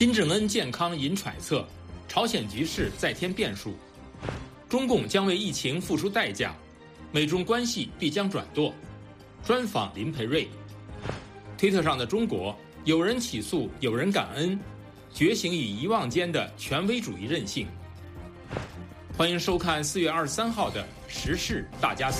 金正恩健康引揣测，朝鲜局势再添变数，中共将为疫情付出代价，美中关系必将转舵。专访林培瑞。推特上的中国，有人起诉，有人感恩，觉醒与遗忘间的权威主义任性。欢迎收看4月23号的《时事大家谈》。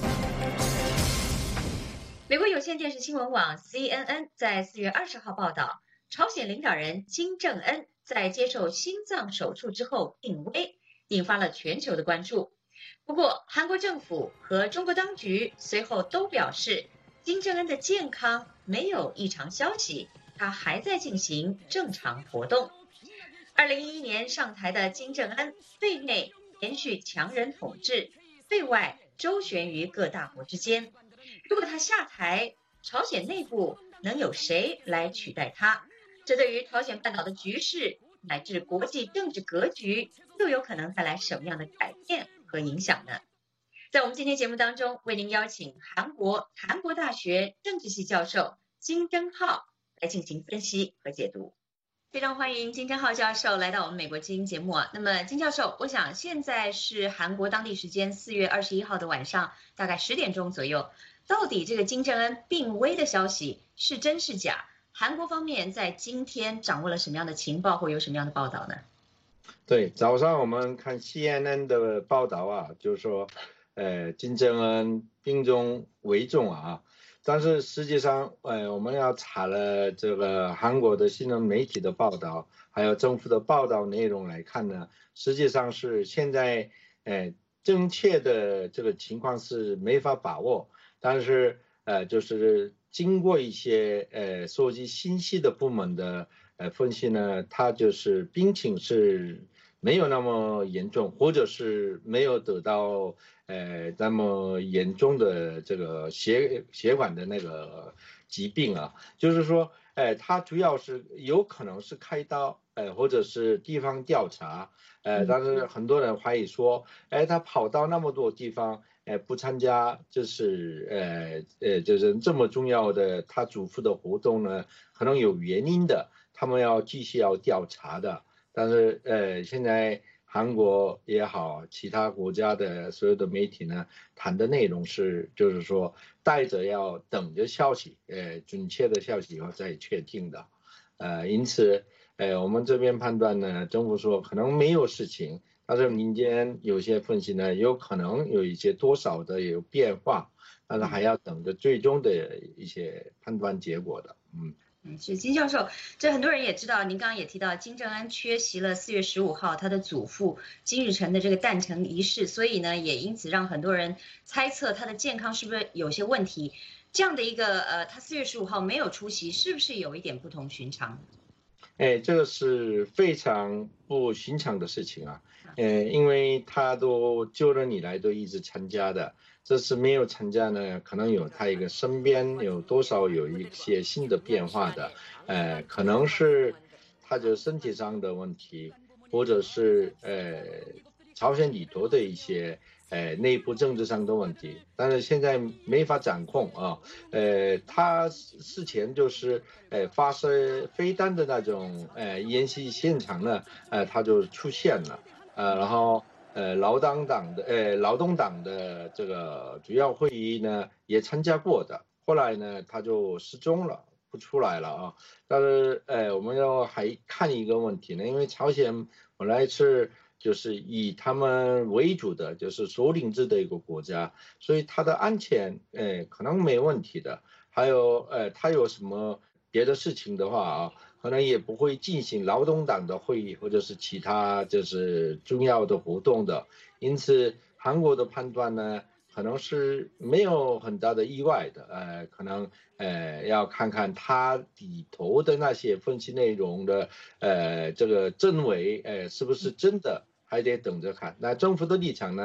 美国有线电视新闻网 CNN 在4月20号报道，朝鲜领导人金正恩在接受心脏手术之后病危，引发了全球的关注。不过，韩国政府和中国当局随后都表示，金正恩的健康没有异常消息，他还在进行正常活动。2011年上台的金正恩，对内延续强人统治，对外周旋于各大国之间。如果他下台，朝鲜内部能有谁来取代他？这对于朝鲜半岛的局势乃至国际政治格局，又有可能带来什么样的改变和影响呢？在我们今天节目当中，为您邀请韩国大学政治系教授金正浩来进行分析和解读。非常欢迎金正浩教授来到我们美国之音节目啊。那么金教授，我想现在是韩国当地时间4月21号的晚上，大概10点钟左右。到底这个金正恩病危的消息是真是假？韩国方面在今天掌握了什么样的情报或有什么样的报道呢？ 对，早上我们看 CNN 的报道啊，就是说金正恩病中危重啊，但是实际上我们要查了这个韩国的新闻媒体的报道，还有政府的报道内容来看呢，实际上是现在真切的这个情况是没法把握，但是就是经过一些收集信息的部门的分析呢，它就是病情是没有那么严重，或者是没有得到那么严重的这个血管的那个疾病啊，就是说它主要是有可能是开刀或者是地方调查但是很多人怀疑说他跑到那么多地方不参加就是这么重要的他主妇的活动呢，可能有原因的，他们要继续要调查的。但是现在韩国也好，其他国家的所有的媒体呢，谈的内容是就是说带着要等着消息准确的消息以后再确定的。因此我们这边判断呢，政府说可能没有事情，但是民间有些分析呢，有可能有一些多少的有变化，但是还要等着最终的一些判断结果的。 是金教授，这很多人也知道，您刚刚也提到金正恩缺席了4月15号他的祖父金日成的这个诞辰仪式，所以呢，也因此让很多人猜测他的健康是不是有些问题。这样的一个他4月15号没有出席，是不是有一点不同寻常？ 这个是非常不寻常的事情啊，因为他都就任以来都一直参加的，这次没有参加呢，可能有他一个身边有多少有一些新的变化的，可能是他的身体上的问题，或者是朝鲜里头的一些内部政治上的问题，但是现在没法掌控啊。他事前就是发射飞弹的那种演习现场呢，他就出现了，然后劳动党的这个主要会议呢也参加过的，后来呢他就失踪了，不出来了啊。但是我们要还看一个问题呢，因为朝鲜本来是就是以他们为主的，就是首领制的一个国家，所以他的安全可能没问题的。还有他有什么别的事情的话啊，可能也不会进行劳动党的会议或者是其他就是重要的活动的。因此韩国的判断呢，可能是没有很大的意外的，可能要看看他里头的那些分析内容的这个真伪是不是真的，还得等着看。那政府的立场呢，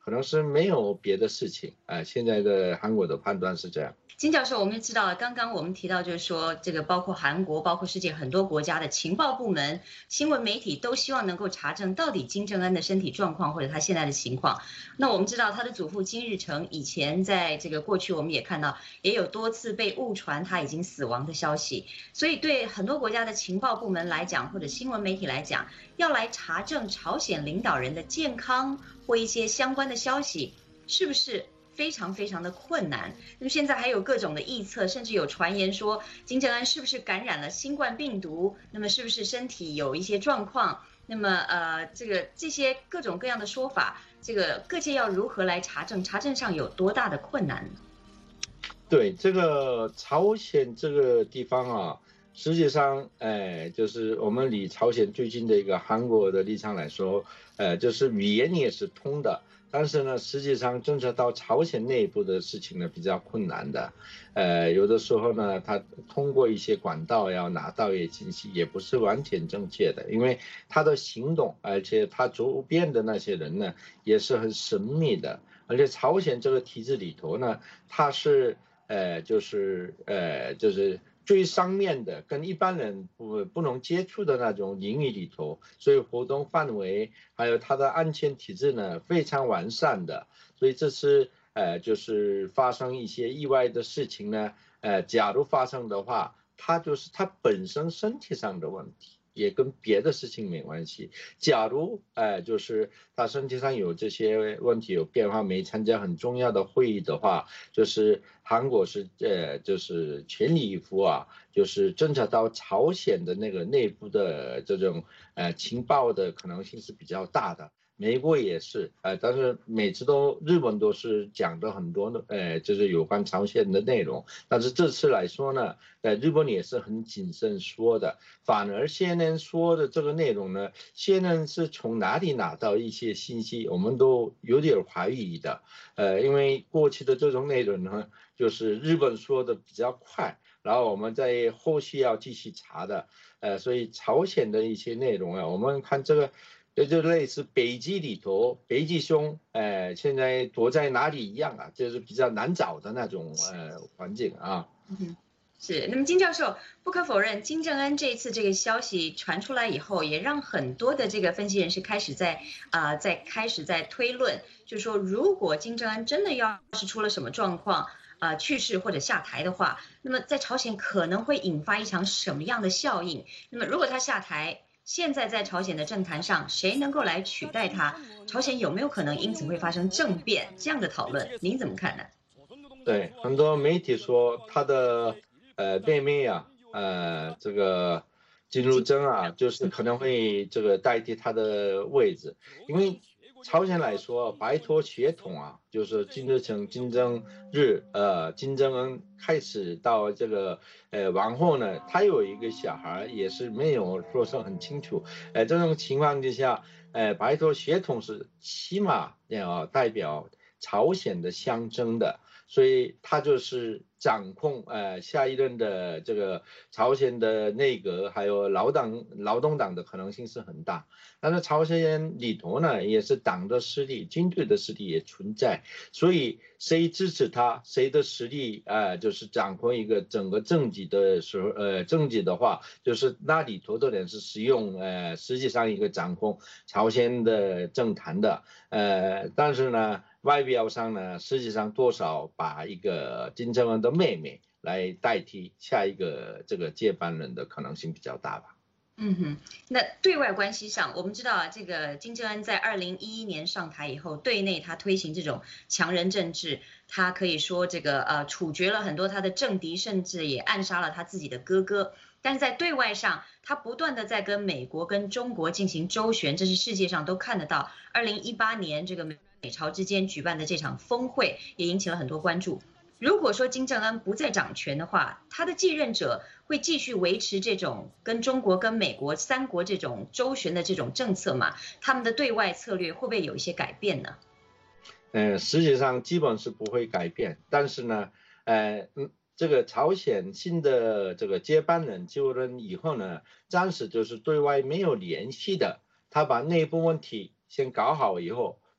可能是没有别的事情。现在的韩国的判断是这样。 金教授，我们也知道，刚刚我们提到，就是说，这个包括韩国，包括世界很多国家的情报部门、新闻媒体都希望能够查证到底金正恩的身体状况或者他现在的情况。那我们知道，他的祖父金日成以前在这个过去，我们也看到也有多次被误传他已经死亡的消息。所以，对很多国家的情报部门来讲，或者新闻媒体来讲，要来查证朝鲜领导人的健康或一些相关的消息，是不是非常非常的困难？那么现在还有各种的臆测，甚至有传言说金正恩是不是感染了新冠病毒？那么是不是身体有一些状况？那么这些各种各样的说法，这个各界要如何来查证？查证上有多大的困难呢？ 对，这个朝鲜这个地方啊，实际上，就是我们离朝鲜最近的一个韩国的立场来说，就是语言也是通的，但是呢，实际上政策到朝鲜内部的事情呢比较困难的，有的时候呢，他通过一些管道要拿到一些信息，也不是完全正确的，因为他的行动，而且他周边的那些人呢，也是很神秘的，而且朝鲜这个体制里头呢，它是。就是最上面的，跟一般人不能接触的那种领域里头，所以活动范围还有它的安全体制呢非常完善的，所以这次就是发生一些意外的事情呢，假如发生的话，它就是它本身身体上的问题。也跟别的事情没关系。假如就是他身体上有这些问题有变化，没参加很重要的会议的话，就是韩国是就是全力以赴啊，就是侦查到朝鲜的那个内部的这种情报的可能性是比较大的。美国也是，但是每次日本都是讲的很多的，就是有关朝鲜的内容，但是这次来说呢，日本也是很谨慎说的，反而CNN说的这个内容呢，CNN是从哪里拿到一些信息，我们都有点怀疑的，因为过去的这种内容呢，就是日本说的比较快，然后我们在后续要继续查的，所以朝鲜的一些内容啊，我们看这个。就类似北极里头，北极熊，现在躲在哪里一样啊，就是比较难找的那种环境啊。 是。那么金教授，不可否认，金正恩这一次这个消息传出来以后，也让很多的这个分析人士开始在推论，就是说，如果金正恩真的要是出了什么状况，去世或者下台的话，那么在朝鲜可能会引发一场什么样的效应？那么如果他下台，现在在朝鲜的政坛上，谁能够来取代他？朝鲜有没有可能因此会发生政变？这样的讨论，您怎么看呢？ 对，很多媒体说他的妹妹啊，这个金如珍啊，就是可能会这个代替他的位置，因为朝鲜来说，白头血统啊，就是金日成、金正日、金正恩开始到这个往后呢，他有一个小孩，也是没有说是很清楚，这种情况之下，白头血统是起码要代表朝鲜的象征的。所以他就是掌控下一任的这个朝鲜的内阁，还有劳动党的可能性是很大。但是朝鲜里头呢，也是党的势力、军队的势力也存在，所以谁支持他，谁的实力就是掌控一个整个政绩的时候，政绩的话，就是那里头的人是实际上一个掌控朝鲜的政坛的，但是呢。外表上呢，实际上多少把一个金正恩的妹妹来代替下一个这个接班人的可能性比较大吧。 那对外关系上，我们知道啊，这个金正恩在2011年上台以后，对内他推行这种强人政治，他可以说这个处决了很多他的政敌，甚至也暗杀了他自己的哥哥。但是在对外上，他不断的在跟美国跟中国进行周旋，这是世界上都看得到。2018年这个美朝之间举办的这场峰会也引起了很多关注。如果说金正恩不再掌权的话，他的继任者会继续维持这种跟中国跟美国三国这种周旋的这种政策吗？他们的对外策略会不会有一些改变呢？ 实际上基本是不会改变，但是呢，这个朝鲜新的这个接班人就任以后呢，暂时就是对外没有联系的，他把内部问题先搞好以后，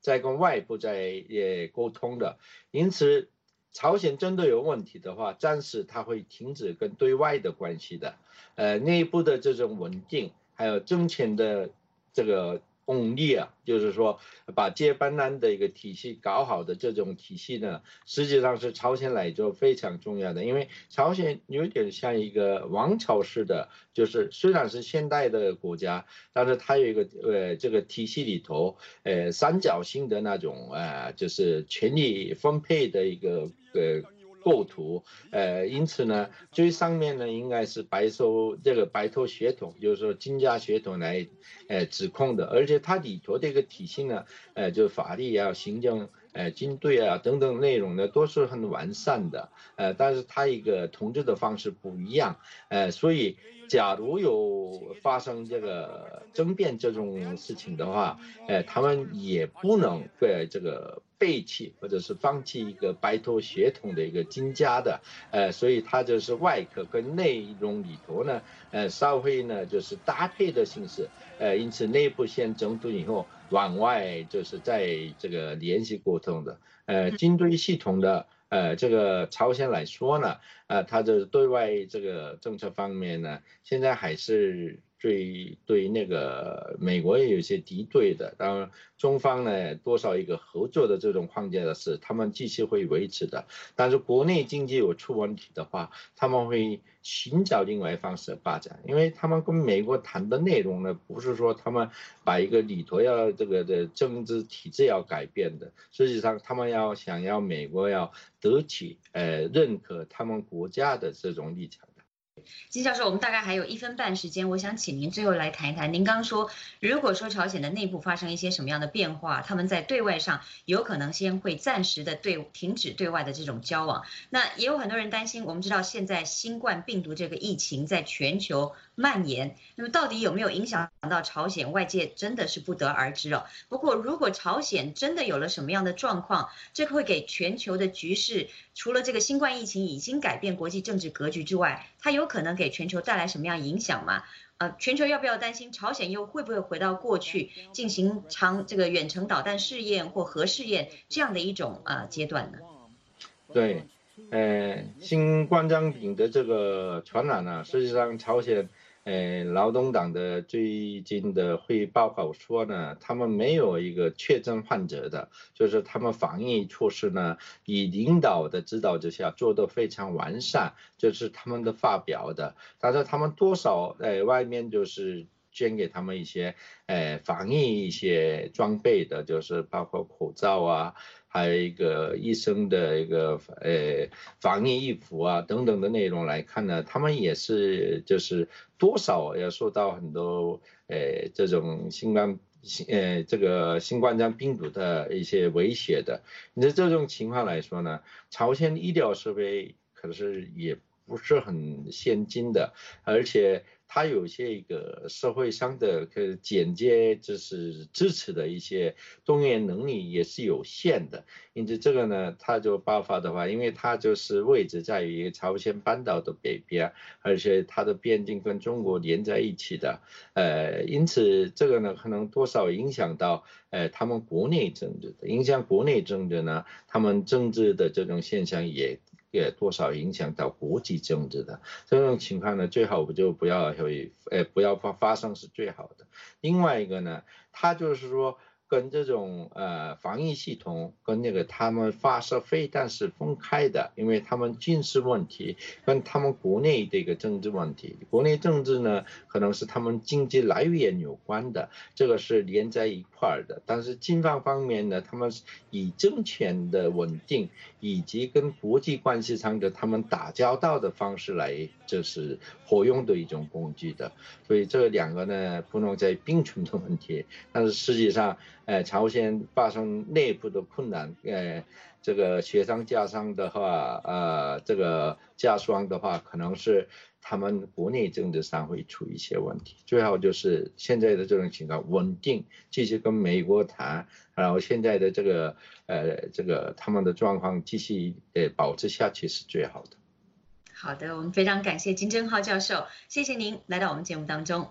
在跟外部沟通的，因此朝鲜真的有问题的话，暂时它会停止跟对外的关系的，内部的这种稳定，还有政权的这个功力啊，就是说把接班人的一个体系搞好的这种体系呢，实际上是朝鲜来说非常重要的，因为朝鲜有点像一个王朝式的，就是虽然是现代的国家，但是它有一个这个体系里头三角形的那种就是权力分配的一个构图，因此呢，最上面呢应该是白头血统，就是说金家血统来指控的，而且它里头这个体系呢，就法律啊、行政、军队啊等等内容呢都是很完善的，但是它一个统治的方式不一样，所以假如有发生这个争辩这种事情的话，他们也不能这个背弃或者是放弃一个白头血统的一个金家的，所以它就是外壳跟内容里头呢，稍微呢就是搭配的形式，因此内部先整顿以后，往外就是在这个联系沟通的，军队系统的。这个朝鲜来说呢，它的对外这个政策方面呢，现在还是对那个美国也有些敌对的，当然中方呢多少一个合作的这种框架的是他们继续会维持的，但是国内经济有出问题的话，他们会寻找另外一方式发展，因为他们跟美国谈的内容呢，不是说他们把一个里头要这个的政治体制要改变的，实际上他们想要美国要得起认可他们国家的这种立场。 金教授，我们大概还有1分半时间，我想请您最后来谈一谈。您刚说，如果说朝鲜的内部发生一些什么样的变化，他们在对外上有可能先会暂时的停止对外的这种交往。那也有很多人担心，我们知道现在新冠病毒这个疫情在全球蔓延，那么到底有没有影响到朝鲜？外界真的是不得而知了。不过，如果朝鲜真的有了什么样的状况，这个会给全球的局势，除了这个新冠疫情已经改变国际政治格局之外，它有可能给全球带来什么样影响吗？全球要不要担心朝鲜又会不会回到过去进行这个远程导弹试验或核试验这样的一种阶段呢？ 对，新冠状病的这个传染呢，实际上朝鲜劳动党的最近的会议报告说呢，他们没有一个确诊患者的，就是他们防疫措施呢，以领导的指导之下做得非常完善，这是他们的发表的。但是他们多少外面就是捐给他们一些防疫一些装备的，就是包括口罩啊。还有一个医生的一个防疫衣服啊等等的内容来看呢，他们也是就是多少要受到很多这种这个新冠状病毒的一些威胁的。你这种情况来说呢，朝鲜医疗设备可是也不是很先进的，而且它有些一个社会上的间接就是支持的一些动员能力也是有限的，因此这个呢，它就爆发的话，因为它就是位置在于朝鲜半岛的北边，而且它的边境跟中国连在一起的，因此这个呢，可能多少影响到他们国内政治的，影响国内政治呢，他们政治的这种现象也多少影响到国际政治的这种情况呢，最好就不要发生是最好的。另外一个呢，它就是说跟这种防疫系统跟那个他们发射飞弹是分开的，因为他们军事问题跟他们国内的一个政治问题，国内政治呢可能是他们经济来源有关的，这个是连在一块的。但是军方面呢，他们以政权的稳定以及跟国际关系上的他们打交道的方式来，就是活用的一种工具的。所以这两个呢不能再并存的问题，但是实际上朝鲜发生内部的困难，这个雪上加霜的话，这个加霜的话，可能是他们国内政治上会出一些问题。最好就是现在的这种情况稳定，继续跟美国谈，然后现在的这个他们的状况继续保持下去是最好的。 好的，我们非常感谢金正浩教授，谢谢您来到我们节目当中。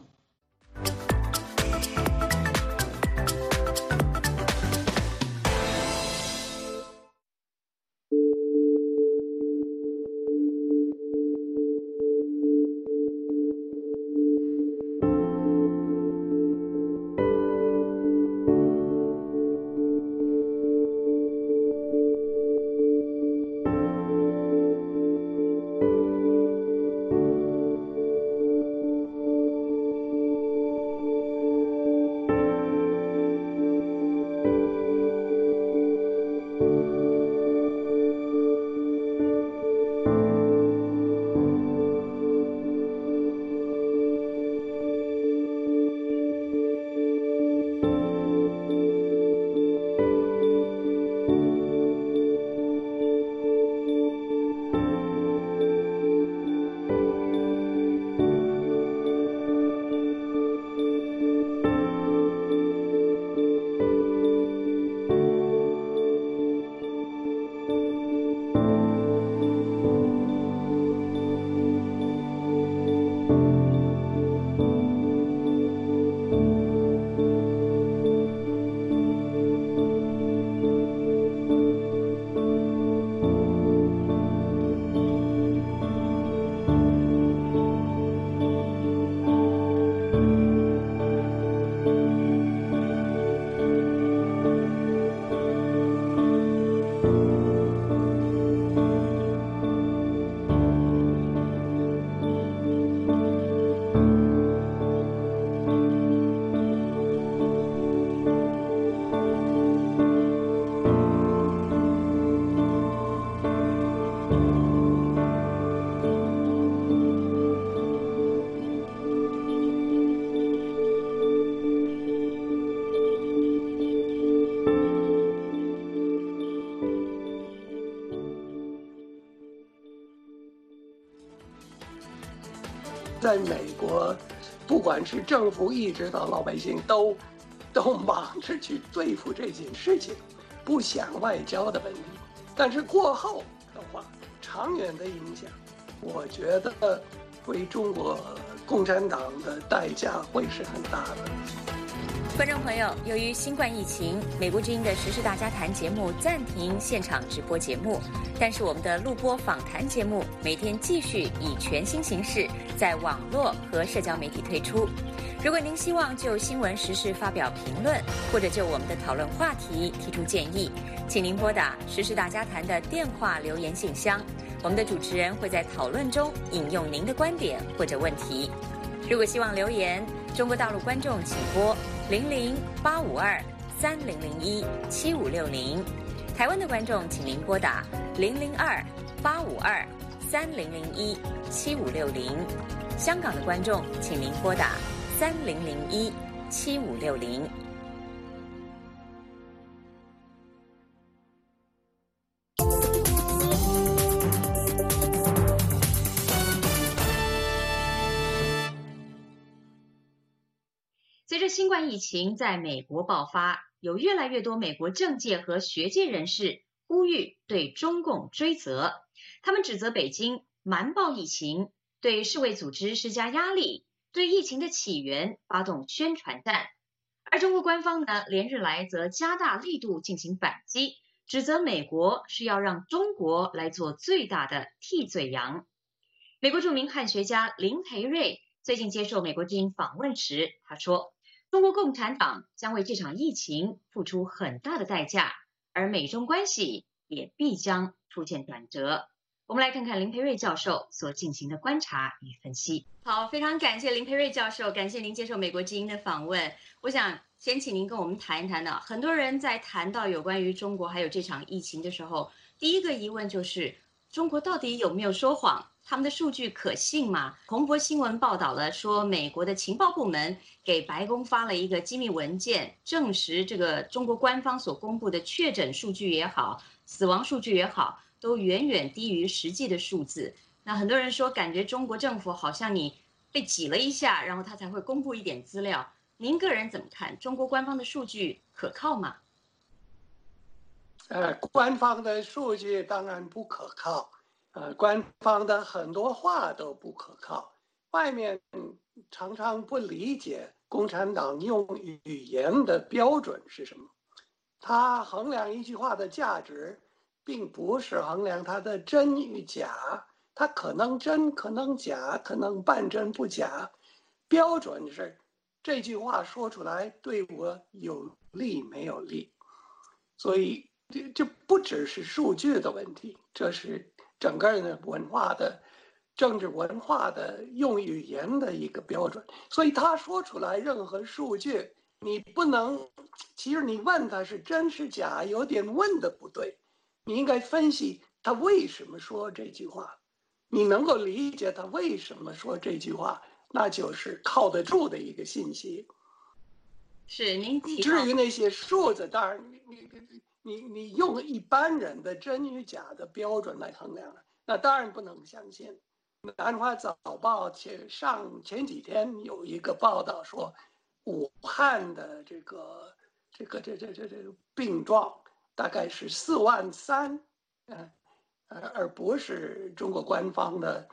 在美国，不管是政府一直到老百姓都忙着去对付这件事情，不想外交的问题。但是过后的话，长远的影响，我觉得对中国共产党的代价会是很大的。 观众朋友，由于新冠疫情，美国之音的时事大家谈节目暂停现场直播节目，但是我们的录播访谈节目每天继续以全新形式在网络和社交媒体推出。如果您希望就新闻时事发表评论，或者就我们的讨论话题提出建议，请您拨打时事大家谈的电话留言信箱，我们的主持人会在讨论中引用您的观点或者问题。如果希望留言，中国大陆观众请拨00-852-3001-7560，台湾的观众请您拨打002-852-3001-7560，香港的观众请您拨打3001-7560。随着新冠疫情在美国爆发，有越来越多美国政界和学界人士呼吁对中共追责。他们指责北京瞒报疫情，对世卫组织施加压力，对疫情的起源发动宣传战。而中国官方呢，连日来则加大力度进行反击，指责美国是要让中国来做最大的替罪羊。美国著名汉学家林培瑞最近接受美国之音访问时，他说，中国共产党将为这场疫情付出很大的代价，而美中关系也必将出现转折。我们来看看林培瑞教授所进行的观察与分析。好，非常感谢林培瑞教授，感谢您接受美国之音的访问。我想先请您跟我们谈一谈呢，很多人在谈到有关于中国还有这场疫情的时候，第一个疑问就是中国到底有没有说谎？他们的数据可信吗？彭博新闻报道了说，美国的情报部门给白宫发了一个机密文件，证实这个中国官方所公布的确诊数据也好，死亡数据也好，都远远低于实际的数字。那很多人说，感觉中国政府好像你被挤了一下，然后他才会公布一点资料。您个人怎么看？中国官方的数据可靠吗？ 官方的数据当然不可靠。官方的很多话都不可靠，外面常常不理解共产党用语言的标准是什么。他衡量一句话的价值，并不是衡量它的真与假，它可能真，可能假，可能半真不假。标准是这句话说出来对我有利没有利。所以这不只是数据的问题，这是整个的文化的政治文化的用语言的一个标准。所以他说出来任何数据，你不能，其实你问他是真是假，有点问的不对。你应该分析他为什么说这句话，你能够理解他为什么说这句话，那就是靠得住的一个信息。 是您提到， 至于那些数字，当然你用一般人的真与假的标准来衡量了，那当然不能相信。南华早报前几天有一个报道说，武汉的这个病状大概是43000，而不是中国官方的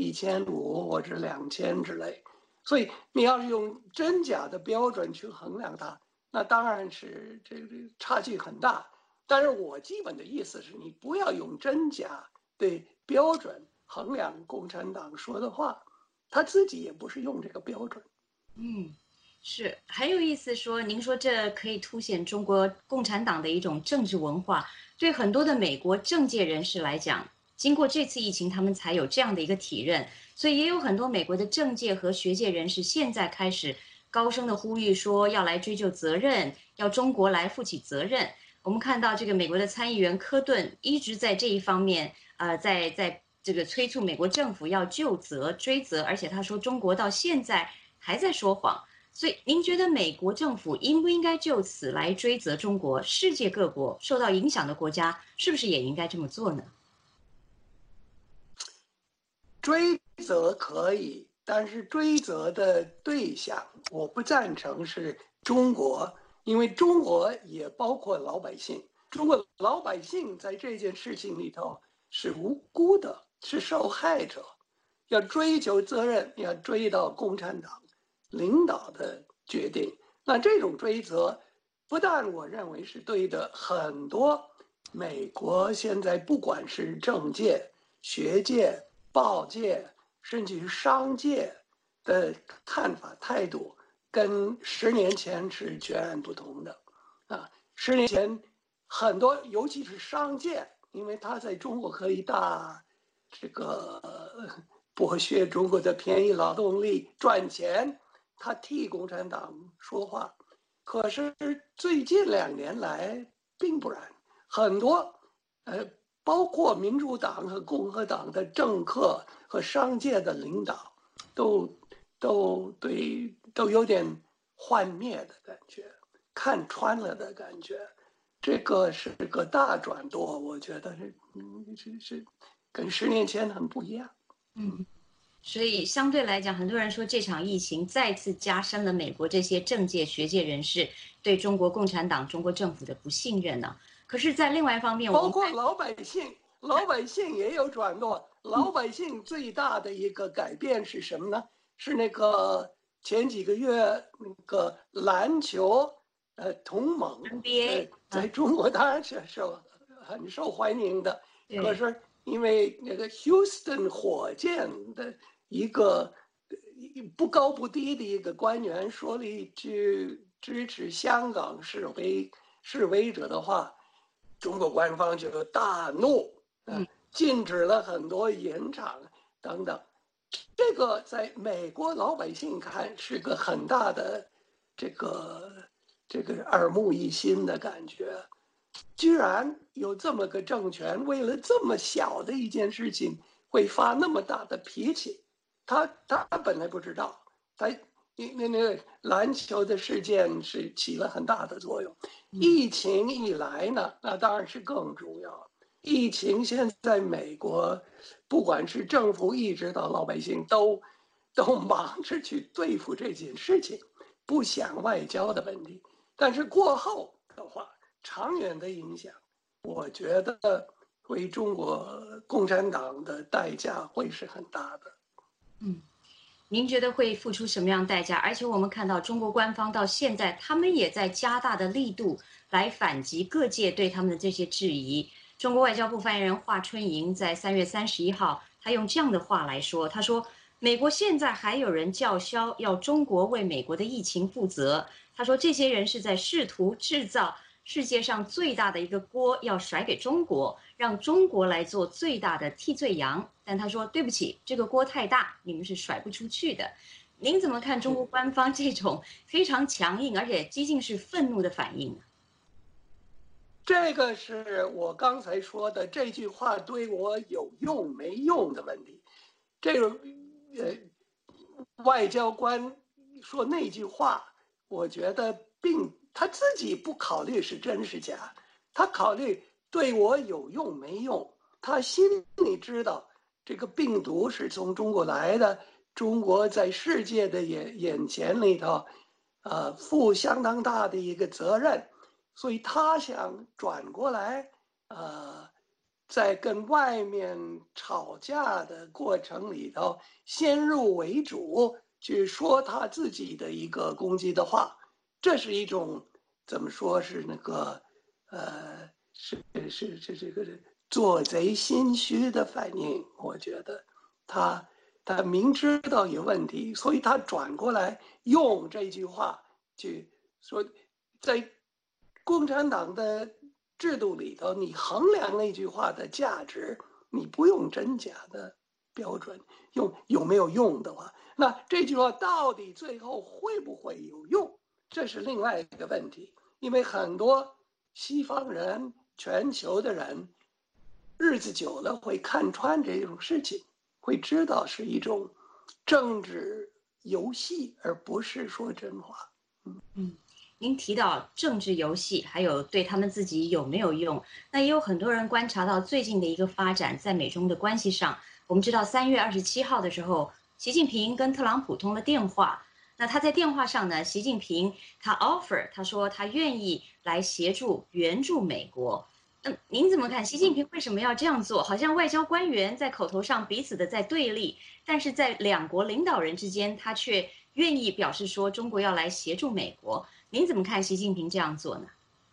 1500或者2000之类。所以你要是用真假的标准去衡量它，那当然是这个差距很大。但是我基本的意思是，你不要用真假的标准衡量共产党说的话，他自己也不是用这个标准。 是很有意思说，您说这可以凸显中国共产党的一种政治文化。对很多的美国政界人士来讲，经过这次疫情，他们才有这样的一个体认。所以也有很多美国的政界和学界人士现在开始高声的呼吁说，要来追究责任，要中国来负起责任。我们看到这个美国的参议员科顿一直在这一方面，在这个催促美国政府要就责追责，而且他说中国到现在还在说谎。所以您觉得美国政府应不应该就此来追责中国？世界各国受到影响的国家是不是也应该这么做呢？ 追责可以， 但是追责的对象，我不赞成是中国，因为中国也包括老百姓。中国老百姓在这件事情里头是无辜的，是受害者。要追究责任，要追到共产党领导的决定。那这种追责，不但我认为是对的，很多美国现在不管是政界、学界、报界，甚至于商界的看法态度，跟10年前是截然不同的。10年前很多，尤其是商界，因为他在中国可以剥削中国的便宜劳动力赚钱，他替共产党说话。可是最近2年来并不然，很多包括民主党和共和党的政客和商界的领导都有点幻灭的感觉，看穿了的感觉。这个是个大转舵，我觉得是跟10年前很不一样。 所以相对来讲，很多人说这场疫情再次加深了美国这些政界学界人士对中国共产党、中国政府的不信任呢。可是，在另外一方面， 包括老百姓也有转舵。老百姓最大的一个改变是什么呢？是那个前几个月那个篮球同盟 NBA 在中国当然是很受欢迎的。可是因为那个 Houston 火箭的一个不高不低的一个官员说了一句支持香港示威者的话，中国官方就大怒，禁止了很多演场等等。这个在美国老百姓看是个很大的这个耳目一新的感觉。居然有这么个政权，为了这么小的一件事情会发那么大的脾气。他本来不知道，那个篮球的事件是起了很大的作用。疫情一来呢，那当然是更重要。疫情现在美国，不管是政府一直到老百姓都忙着去对付这件事情，不想外交的问题。但是过后的话，长远的影响，我觉得为中国共产党的代价会是很大的。 您觉得会付出什么样的代价？而且我们看到中国官方到现在，他们也在加大的力度来反击各界对他们的这些质疑。中国外交部发言人华春莹在3月31号，他用这样的话来说，他说：“美国现在还有人叫嚣要中国为美国的疫情负责。”他说，这些人是在试图制造世界上最大的一个锅要甩给中国，让中国来做最大的替罪羊。但他说，对不起，这个锅太大，你们是甩不出去的。您怎么看中国官方这种非常强硬而且几近是愤怒的反应呢？ 这个是我刚才说的这句话对我有用没用的问题。这个外交官说那句话，我觉得他自己不考虑是真是假，他考虑对我有用没用。他心里知道这个病毒是从中国来的，中国在世界的眼前里头，负相当大的一个责任，所以他想转过来，在跟外面吵架的过程里头，先入为主去说他自己的一个攻击的话。这是一种怎么说是那个是这个做贼心虚的反应。我觉得他明知道有问题，所以他转过来用这句话去说，在共产党的制度里头，你衡量那句话的价值，你不用真假的标准，用有没有用的话，那这句话到底最后会不会有用？这是另外一个问题。因为很多西方人、全球的人，日子久了会看穿这种事情，会知道是一种政治游戏，而不是说真话。 您提到政治游戏，还有对他们自己有没有用，那也有很多人观察到最近的一个发展，在美中的关系上，我们知道3月27号的时候， 习近平跟特朗普通了电话。那他在电话上呢，习近平他 offer， 他说他愿意来协助援助美国。您怎么看？习近平为什么要这样做？好像外交官员在口头上彼此的在对立，但是在两国领导人之间，他却愿意表示说中国要来协助美国。您怎么看习近平这样做呢？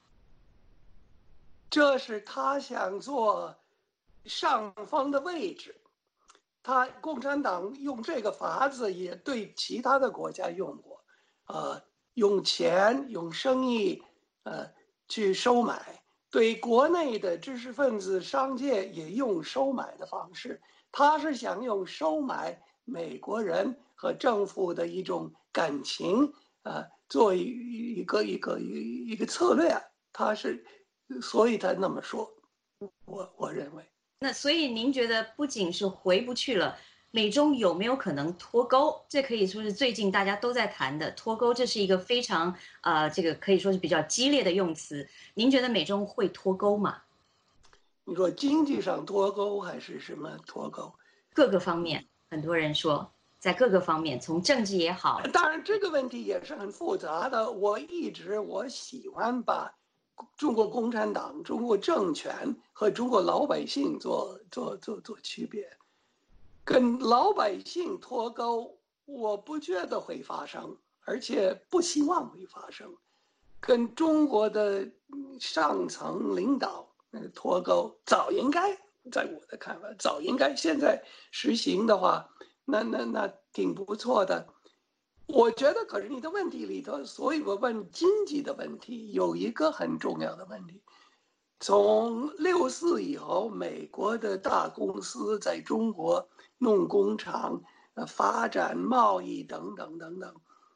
这是他想做上风的位置。共产党用这个法子也对其他的国家用过，用钱、用生意，去收买。对国内的知识分子、商界也用收买的方式。他是想用收买美国人和政府的一种感情，做一个策略。所以他那么说，我认为。 那所以您觉得不仅是回不去了，美中有没有可能脱钩？这可以说是最近大家都在谈的脱钩，这是一个非常这个可以说是比较激烈的用词。您觉得美中会脱钩吗？ 你说经济上脱钩还是什么脱钩？ 各个方面，很多人说在各个方面，从政治也好。 当然这个问题也是很复杂的。我喜欢把中国共产党、中国政权和中国老百姓做区别。跟老百姓脱钩，我不觉得会发生，而且不希望会发生。跟中国的上层领导脱钩，早应该，在我的看法，早应该。现在实行的话，那挺不错的。我觉得，可是你的问题里头，所有问经济的问题，有一个很重要的问题。从64以后，美国的大公司在中国弄工厂、发展贸易等等等等，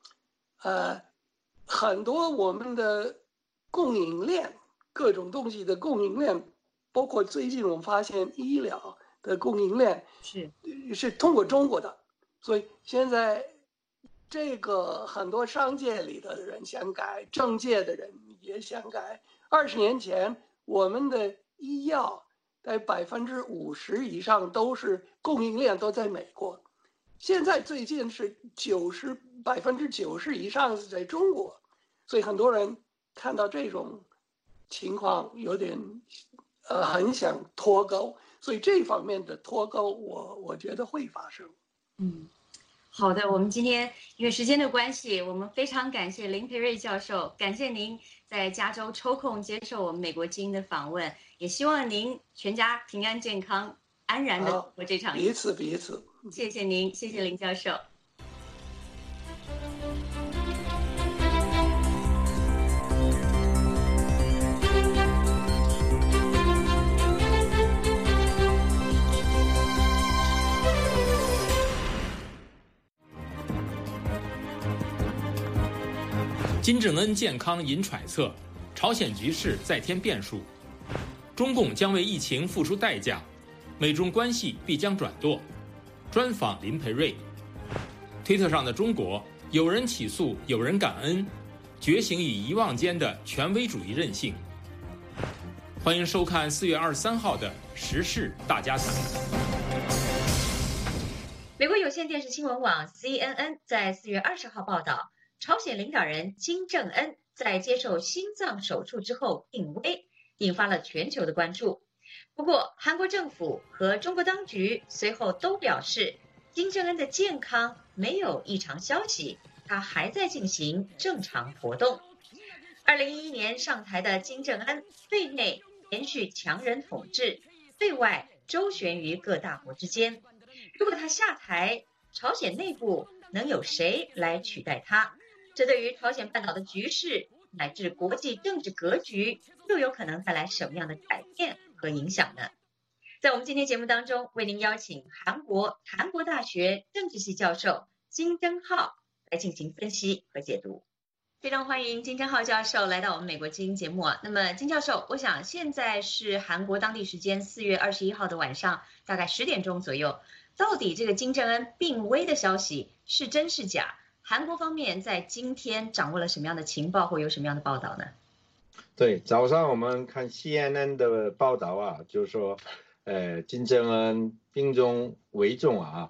很多我们的供应链，各种东西的供应链，包括最近我们发现医疗的供应链是通过中国的，所以现在。这个很多商界里的人想改，政界的人也想改。20年前，我们的医药在50%以上都是供应链都在美国，现在最近是90%以上是在中国，所以很多人看到这种情况有点很想脱钩，所以这方面的脱钩我觉得会发生。 好的，我们今天因为时间的关系，我们非常感谢林培瑞教授，感谢您在加州抽空接受我们美国之音的访问，也希望您全家平安健康、安然的度过这场。 彼此。 谢谢您，谢谢林教授。 金正恩健康引揣测，朝鲜局势再添变数，中共将为疫情付出代价，美中关系必将转舵。专访林培瑞。推特上的中国，有人起诉，有人感恩，觉醒于遗忘间的权威主义任性。欢迎收看4月23号的时事大家谈。 美国有线电视新闻网 CNN 在4月20号报道，朝鲜领导人金正恩在接受心脏手术之后病危，引发了全球的关注。不过，韩国政府和中国当局随后都表示，金正恩的健康没有异常消息，他还在进行正常活动。2011年上台的金正恩，对内延续强人统治，对外周旋于各大国之间。如果他下台，朝鲜内部能有谁来取代他？这对于朝鲜半岛的局势乃至国际政治格局，又有可能带来什么样的改变和影响呢？在我们今天节目当中，为您邀请韩国大学政治系教授金正浩来进行分析和解读。非常欢迎金正浩教授来到我们美国之音节目啊。那么金教授，我想现在是韩国当地时间4月21号的晚上，大概10点钟左右。到底这个金正恩病危的消息是真是假？韩国方面在今天掌握了什么样的情报或有什么样的报道呢？ 对，早上我们看 CNN 的报道啊，就是说，金正恩病中危重啊，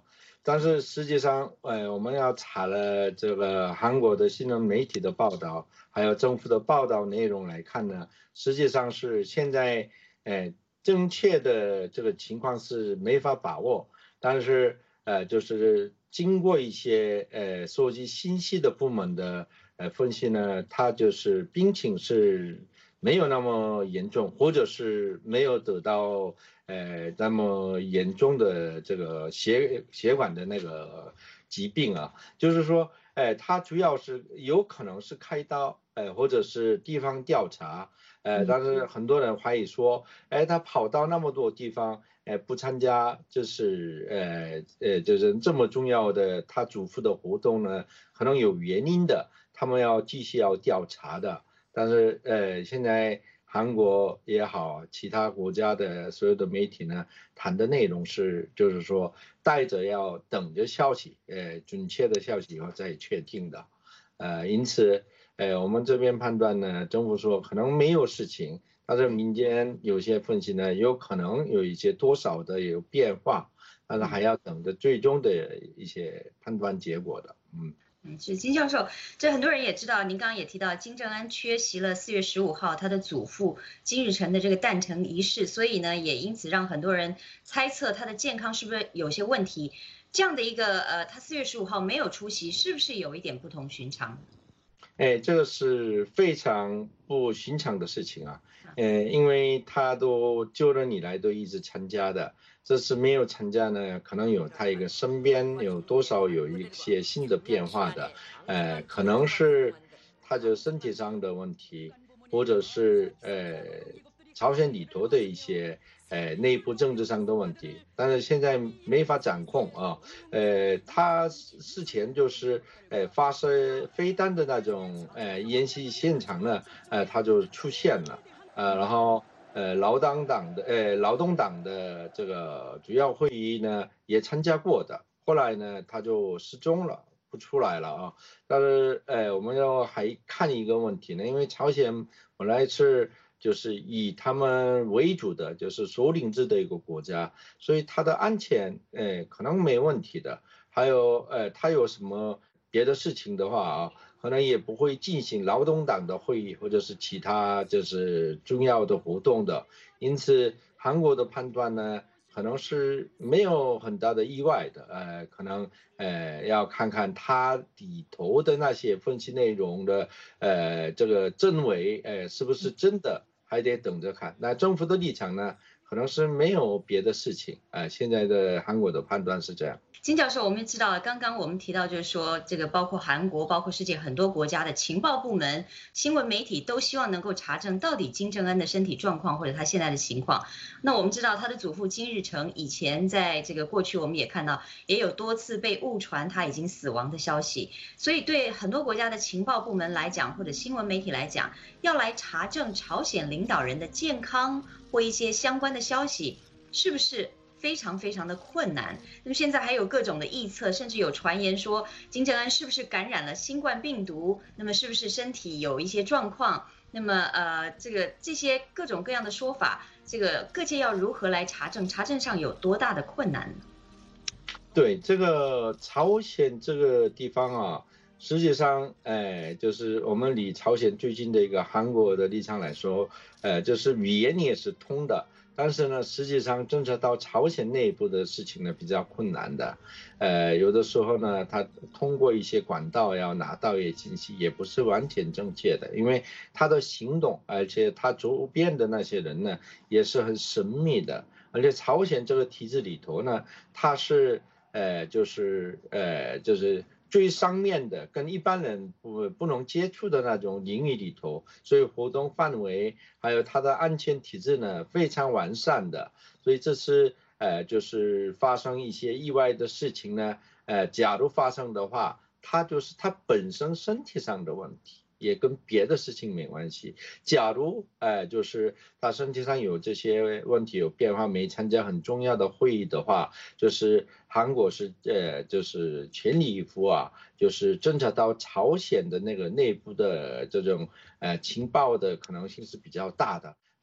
但是实际上，我们要查了这个韩国的新闻媒体的报道，还有政府的报道内容来看呢，实际上是现在，正确的这个情况是没法把握，但是就是经过一些收集信息的部门的分析呢，它就是病情是没有那么严重，或者是没有得到那么严重的这个血管的那个疾病啊，就是说，它主要是有可能是开刀，或者是地方调查，但是很多人怀疑说，他跑到那么多地方，不参加就是就是这么重要的他祖父的活动呢，可能有原因的，他们要继续要调查的。但是现在韩国也好，其他国家的所有的媒体呢，谈的内容是，就是说带着要等着消息，准确的消息以后再确定的，因此，我们这边判断呢，政府说可能没有事情，但是民间有些分析呢，有可能有一些多少的有变化，但是还要等着最终的一些判断结果的， 是金教授，这很多人也知道，您刚刚也提到金正恩缺席了4月15号他的祖父金日成的这个诞辰仪式，所以呢，也因此让很多人猜测他的健康是不是有些问题。这样的一个他4月15号没有出席，是不是有一点不同寻常？ 这个是非常不寻常的事情啊，因为他都就任以来都一直参加的。这次没有参加呢，可能有他一个身边有多少有一些新的变化的，可能是他就身体上的问题，或者是朝鲜里头的一些内部政治上的问题，但是现在没法掌控啊。他事前就是发射飞弹的那种演习现场呢，他就出现了，然后。劳动党的这个主要会议呢也参加过的，后来呢他就失踪了，不出来了啊。但是我们要还看一个问题呢，因为朝鲜本来是就是以他们为主的，就是首领制的一个国家，所以它的安全可能没问题的。还有他有什么别的事情的话啊。可能也不会进行劳动党的会议或者是其他就是重要的活动的，因此韩国的判断呢，可能是没有很大的意外的，可能要看看他里头的那些分析内容的这个真伪是不是真的，还得等着看。那政府的立场呢，可能是没有别的事情，现在的韩国的判断是这样。 金教授，我们知道，刚刚我们提到，就是说，这个包括韩国，包括世界很多国家的情报部门、新闻媒体都希望能够查证到底金正恩的身体状况或者他现在的情况。那我们知道，他的祖父金日成以前在这个过去，我们也看到也有多次被误传他已经死亡的消息。所以，对很多国家的情报部门来讲，或者新闻媒体来讲，要来查证朝鲜领导人的健康或一些相关的消息，是不是非常非常的困难？那么现在还有各种的臆测，甚至有传言说金正恩是不是感染了新冠病毒？那么是不是身体有一些状况？那么这些各种各样的说法，这个各界要如何来查证？查证上有多大的困难？ 对，这个朝鲜这个地方啊，实际上就是我们离朝鲜最近的一个韩国的立场来说，就是语言也是通的。但是呢，实际上侦测到朝鲜内部的事情呢比较困难的，有的时候呢，他通过一些管道要拿到一些信息，也不是完全正确的，因为他的行动，而且他周边的那些人呢，也是很神秘的，而且朝鲜这个体制里头呢，他是就是最上面的，跟一般人不能接触的那种领域里头，所以活动范围还有它的安全体制呢非常完善的，所以这次就是发生一些意外的事情呢，假如发生的话，它就是它本身身体上的问题。也跟别的事情没关系。假如就是他身体上有这些问题有变化，没参加很重要的会议的话，就是韩国是就是全力以赴啊，就是侦查到朝鲜的那个内部的这种情报的可能性是比较大的。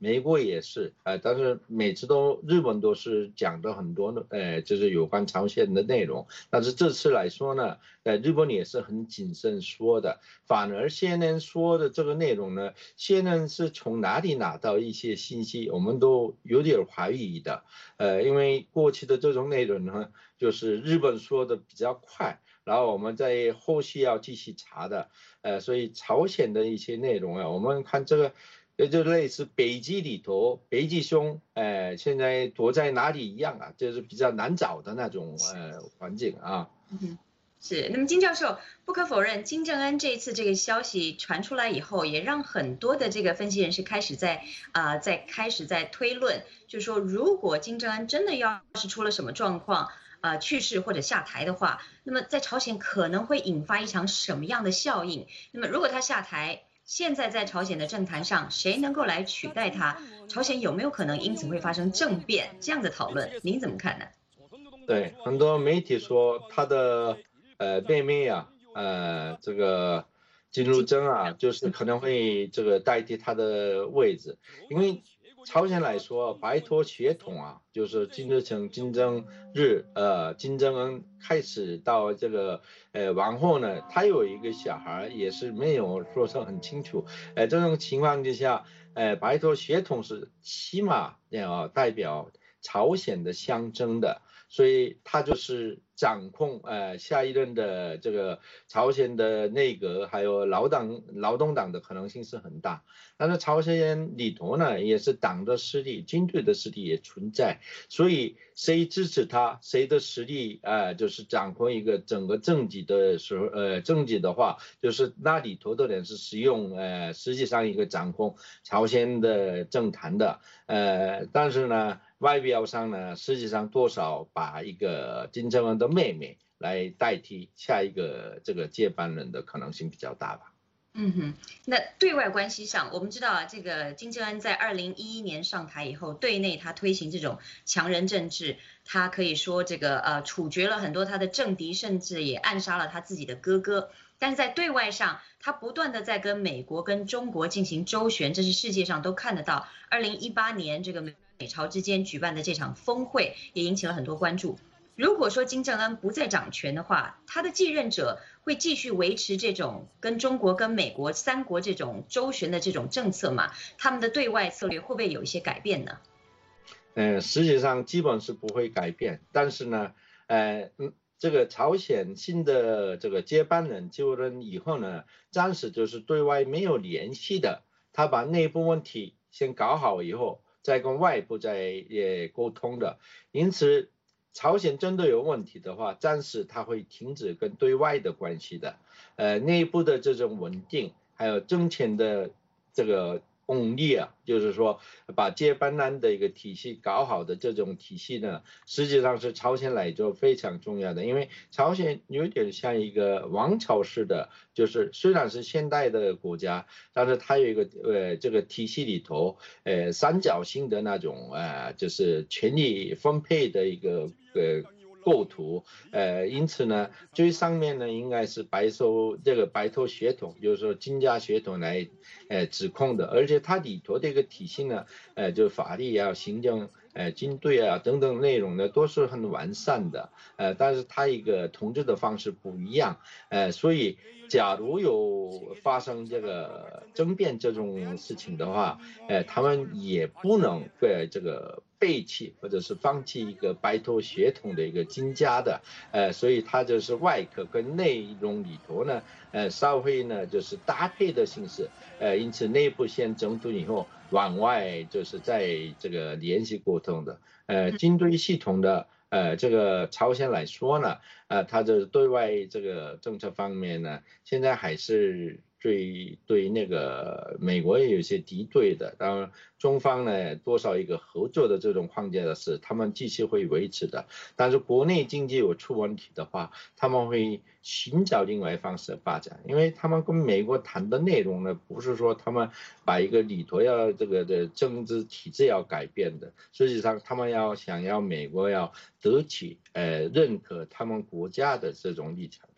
美国也是，但是每次日本都是讲的很多的，就是有关朝鲜的内容。但是这次来说呢，日本也是很谨慎说的，反而CNN说的这个内容呢，CNN是从哪里拿到一些信息，我们都有点怀疑的。因为过去的这种内容呢，就是日本说的比较快，然后我们在后续要继续查的，所以朝鲜的一些内容啊，我们看这个。就类似北极里头，北极熊，现在躲在哪里一样啊，就是比较难找的那种环境啊。 是。那么金教授，不可否认，金正恩这一次这个消息传出来以后，也让很多的这个分析人士开始在推论，就是说，如果金正恩真的要是出了什么状况，去世或者下台的话，那么在朝鲜可能会引发一场什么样的效应？那么如果他下台，现在在朝鲜的政坛上，谁能够来取代他？朝鲜有没有可能因此会发生政变？这样的讨论，您怎么看呢？ 对，很多媒体说他的妹妹啊，这个金汝珍啊，就是可能会这个代替他的位置，因为朝鲜来说，白头血统啊，就是金日成、金正日、金正恩开始到这个往后呢，他有一个小孩，也是没有说得很清楚，这种情况之下，白头血统是起码要代表朝鲜的象征的。所以他就是掌控下一任的这个朝鲜的内阁，还有劳动党的可能性是很大。但是朝鲜里头呢，也是党的势力、军队的势力也存在，所以谁支持他，谁的实力就是掌控一个整个政绩的时候，政绩的话，就是那里头的人是实际上一个掌控朝鲜的政坛的，但是呢。外表上呢，实际上多少把一个金正恩的妹妹来代替下一个这个接班人的可能性比较大吧。 那对外关系上，我们知道啊，这个金正恩在2011年上台以后，对内他推行这种强人政治，他可以说这个处决了很多他的政敌，甚至也暗杀了他自己的哥哥。但是在对外上，他不断的在跟美国跟中国进行周旋，这是世界上都看得到。2018年这个美朝之间举办的这场峰会也引起了很多关注。如果说金正恩不再掌权的话，他的继任者会继续维持这种跟中国跟美国三国这种周旋的这种政策吗？他们的对外策略会不会有一些改变呢？ 实际上基本是不会改变，但是呢，这个朝鲜新的这个接班人就任以后呢，暂时就是对外没有联系的，他把内部问题先搞好以后，再跟外部沟通的，因此朝鲜真的有问题的话，暂时他会停止跟对外的关系的，内部的这种稳定，还有政权的这个功力啊，就是说把接班人的一个体系搞好的这种体系呢，实际上是朝鲜来说非常重要的，因为朝鲜有点像一个王朝式的，就是虽然是现代的国家，但是它有一个这个体系里头三角形的那种就是权力分配的一个构图，因此呢，最上面呢应该是白头血统，就是说金家血统来指控的，而且它里头的一个体系呢，就法律啊、行政、军队啊等等内容呢都是很完善的，但是它一个统治的方式不一样，所以假如有发生这个政变这种事情的话，他们也不能这个背弃或者是放弃一个白头血统的一个金家的，所以它就是外壳跟内容里头呢，稍微呢就是搭配的形式，因此内部先整顿以后，往外就是在这个联系沟通的，军队系统的。这个朝鲜来说呢，它的对外这个政策方面呢，现在还是对那个美国也有些敌对的，当然中方呢多少一个合作的这种框架的是他们继续会维持的，但是国内经济有出问题的话，他们会寻找另外方式发展，因为他们跟美国谈的内容呢，不是说他们把一个里头要这个的政治体制要改变的，实际上他们想要美国要得起认可他们国家的这种立场的。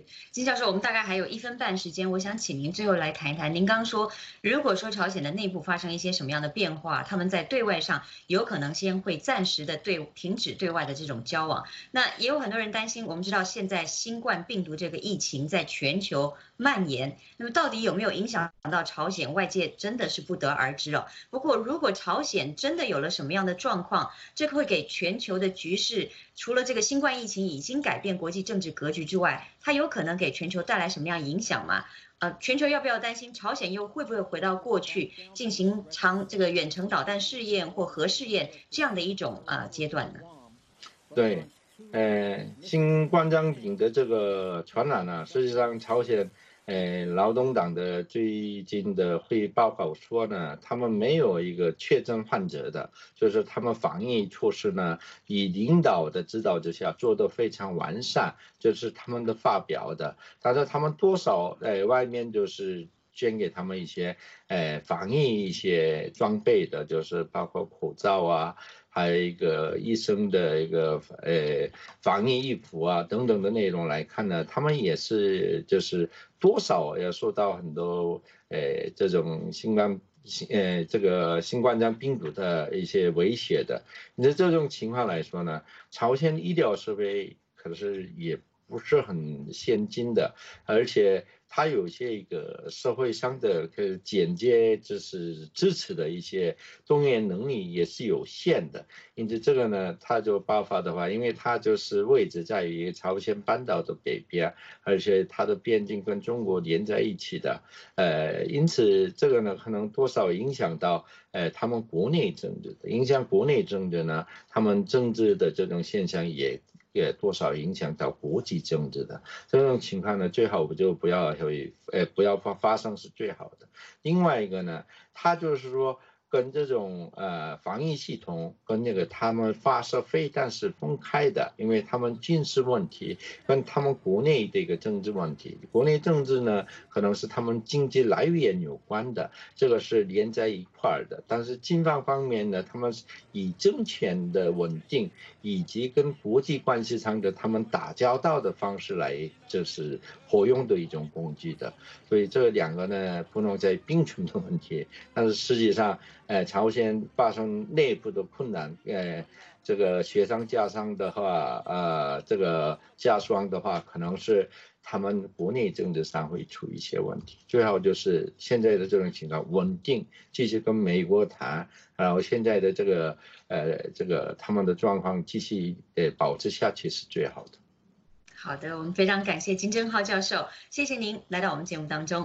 金教授，我们大概还有1分半时间，我想请您最后来谈一谈。您刚刚说，如果说朝鲜的内部发生一些什么样的变化，他们在对外上有可能先会暂时的停止对外的这种交往。那也有很多人担心，我们知道现在新冠病毒这个疫情在全球蔓延，那么到底有没有影响到朝鲜，外界真的是不得而知了。不过，如果朝鲜真的有了什么样的状况，这个会给全球的局势，除了这个新冠疫情已经改变国际政治格局之外，它有可能给全球带来什么样影响吗？全球要不要担心朝鲜又会不会回到过去进行这个远程导弹试验或核试验这样的一种阶段呢？ 对，新冠状病的这个传染呢，实际上朝鲜劳动党的最近的会议报告说呢，他们没有一个确诊患者的，就是他们防疫措施呢，以领导的指导之下做得非常完善，这是他们的发表的。但是他们多少外面就是捐给他们一些防疫一些装备的，就是包括口罩啊。还有一个医生的一个防疫衣服啊等等的内容来看呢，他们也是就是多少要受到很多这种这个新冠状病毒的一些威胁的。你在这种情况来说呢，朝鲜医疗设备可是也不是很先进的，而且它有些一个社会上的间接就是支持的一些动员能力也是有限的，因此这个呢，它就爆发的话，因为它就是位置在于朝鲜半岛的北边，而且它的边境跟中国连在一起的，因此这个呢，可能多少影响到他们国内政治的，影响国内政治呢，他们政治的这种现象也多少影响到国际政治的这种情况呢，最好就不要发生是最好的。另外一个呢，它就是说跟这种防疫系统跟那个他们发射飞弹是分开的，因为他们军事问题跟他们国内的一个政治问题，国内政治呢可能是他们经济来源有关的，这个是连在一块的。但是军方面呢，他们以政权的稳定以及跟国际关系上的他们打交道的方式来就是活用的一种工具的，所以这两个呢不能再并存的问题。但是实际上朝鲜发生内部的困难，这个雪上加霜的话，这个加霜的话，可能是他们国内政治上会出一些问题。最好就是现在的这种情况稳定，继续跟美国谈，然后现在的这个他们的状况继续保持下去是最好的。 好的，我们非常感谢金正浩教授，谢谢您来到我们节目当中。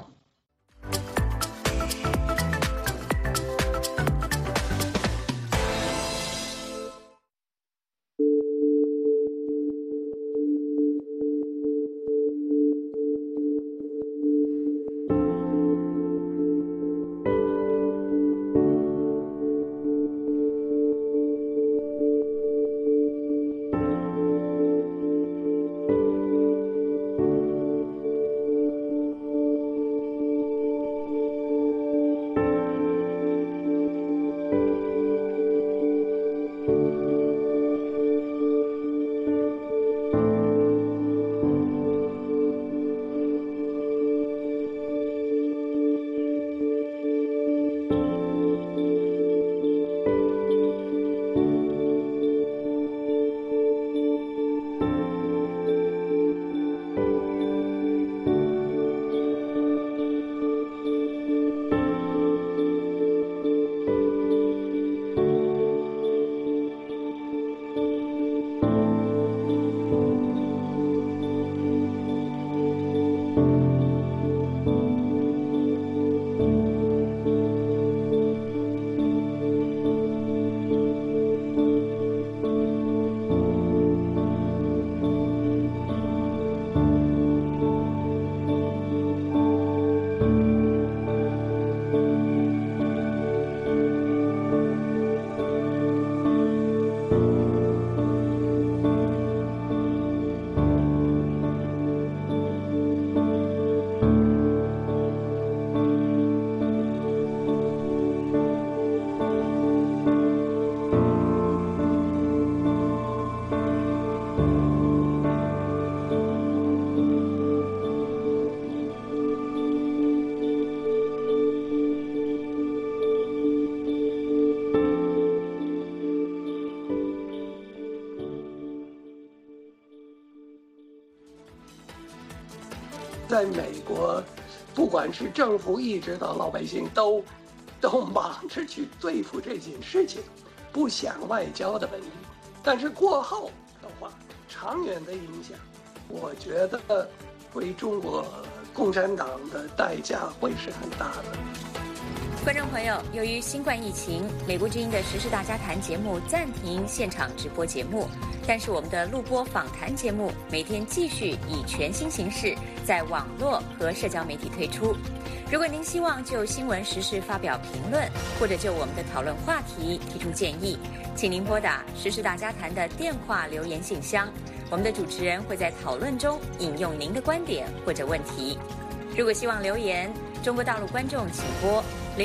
在美国，不管是政府一直到老百姓都忙着去对付这件事情，不想外交的问题。但是过后的话，长远的影响，我觉得为中国共产党的代价会是很大的。 观众朋友，由于新冠疫情，美国之音的时事大家谈节目暂停现场直播节目，但是我们的录播访谈节目每天继续以全新形式在网络和社交媒体推出。如果您希望就新闻时事发表评论，或者就我们的讨论话题提出建议，请您拨打时事大家谈的电话留言信箱，我们的主持人会在讨论中引用您的观点或者问题。如果希望留言，中国大陆观众请拨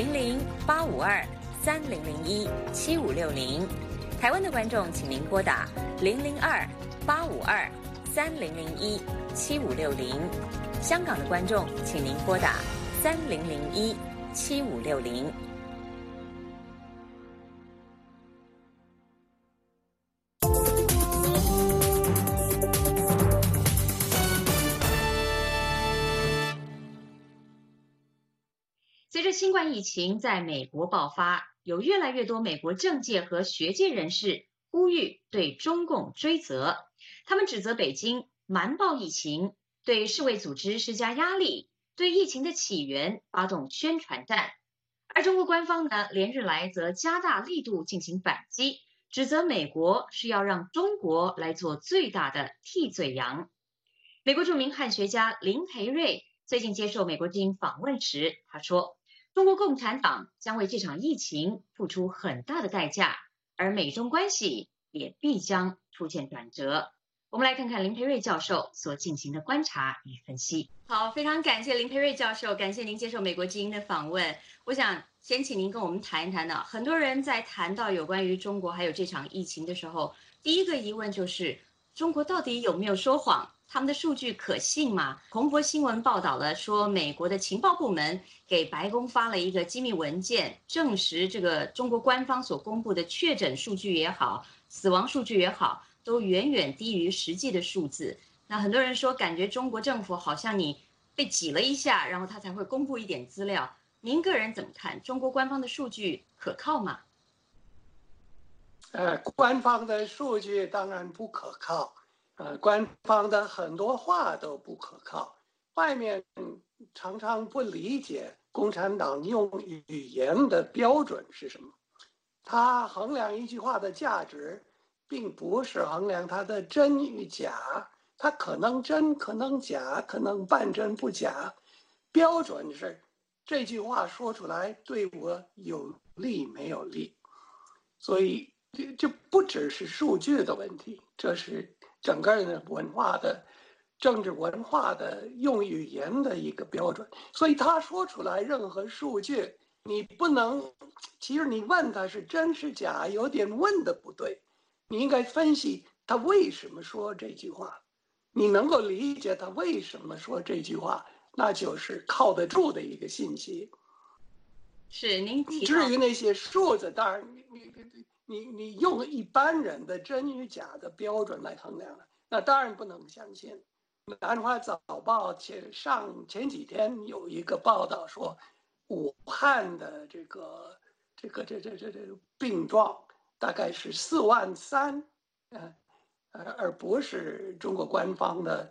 00-852-3001-7560，台湾的观众请您拨打002-852-3001-7560，香港的观众请您拨打3001-7560。随着新冠疫情在美国爆发，有越来越多美国政界和学界人士呼吁对中共追责。他们指责北京瞒报疫情，对世卫组织施加压力，对疫情的起源发动宣传战。而中国官方呢，连日来则加大力度进行反击，指责美国是要让中国来做最大的替罪羊。美国著名汉学家林培瑞最近接受美国之音访问时，他说，中国共产党将为这场疫情付出很大的代价，而美中关系也必将出现转折。我们来看看林培瑞教授所进行的观察与分析。好，非常感谢林培瑞教授，感谢您接受美国之音的访问。我想先请您跟我们谈一谈呢，很多人在谈到有关于中国还有这场疫情的时候，第一个疑问就是中国到底有没有说谎？他们的数据可信吗？彭博新闻报道了说，美国的情报部门给白宫发了一个机密文件，证实这个中国官方所公布的确诊数据也好，死亡数据也好，都远远低于实际的数字。那很多人说，感觉中国政府好像你被挤了一下，然后他才会公布一点资料。您个人怎么看？中国官方的数据可靠吗？ 官方的数据当然不可靠。官方的很多话都不可靠，外面常常不理解共产党用语言的标准是什么。他衡量一句话的价值，并不是衡量它的真与假，它可能真，可能假，可能半真不假。标准是这句话说出来对我有利没有利。所以这不只是数据的问题，这是整个的文化的政治文化的用语言的一个标准。所以他说出来任何数据，你不能，其实你问他是真是假，有点问的不对。你应该分析他为什么说这句话，你能够理解他为什么说这句话，那就是靠得住的一个信息。 是您提到， 至于那些数字，当然你用一般人的真与假的标准来衡量了，那当然不能相信。南华早报前几天有一个报道说，武汉的这个病状大概是43000，而不是中国官方的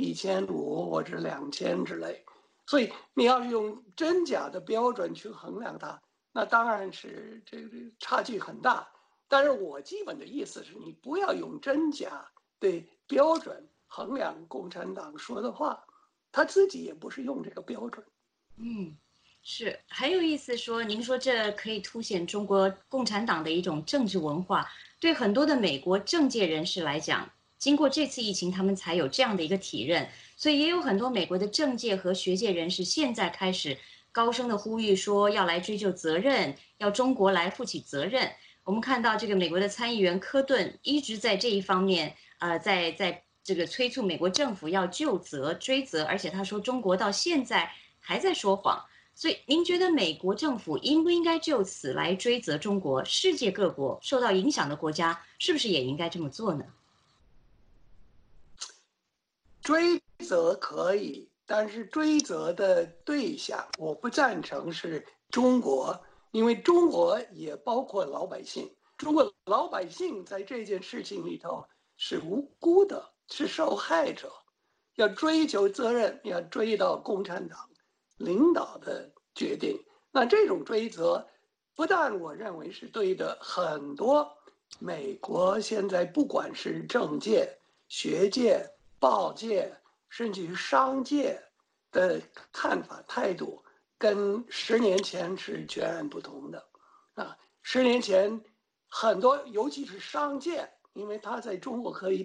1500或者2000之类。所以你要用真假的标准去衡量它，那当然是这个差距很大。但是我基本的意思是，你不要用真假的标准衡量共产党说的话，他自己也不是用这个标准。 是很有意思说，您说这可以凸显中国共产党的一种政治文化。对很多的美国政界人士来讲，经过这次疫情，他们才有这样的一个体认。所以也有很多美国的政界和学界人士现在开始高声的呼吁说，要来追究责任，要中国来负起责任。我们看到这个美国的参议员科顿一直在这一方面，在这个催促美国政府要就责追责，而且他说中国到现在还在说谎。所以您觉得美国政府应不应该就此来追责中国？世界各国受到影响的国家是不是也应该这么做呢？ 追责可以， 但是追责的对象，我不赞成是中国，因为中国也包括老百姓。中国老百姓在这件事情里头是无辜的，是受害者。要追究责任，要追到共产党领导的决定。那这种追责，不但我认为是对的，很多美国现在不管是政界、学界、报界，甚至于商界的看法态度，跟10年前是截然不同的。10年前很多，尤其是商界，因为他在中国可以